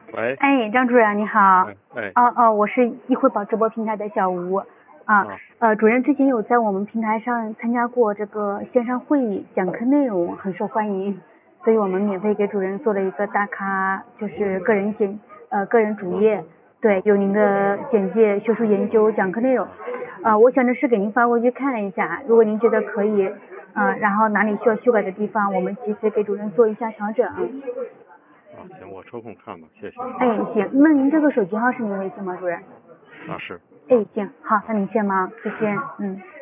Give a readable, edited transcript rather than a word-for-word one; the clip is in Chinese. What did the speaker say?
喂。 哎，张主任你好。 哎。 我是易惠宝直播平台的小吴。主任之前有在我们平台上参加过这个线上会议，讲课内容很受欢迎，所以我们免费给主任做了一个大咖，就是个人主页，对，有您的简介、学术研究、讲课内容。我想着是给您发过去看一下，如果您觉得可以，然后哪里需要修改的地方，我们及时给主任做一下调整。 行，我抽空看吧，谢谢。 行，那您这个手机号是您微信吗，主任？ 是。 行，好，那您先忙，再见。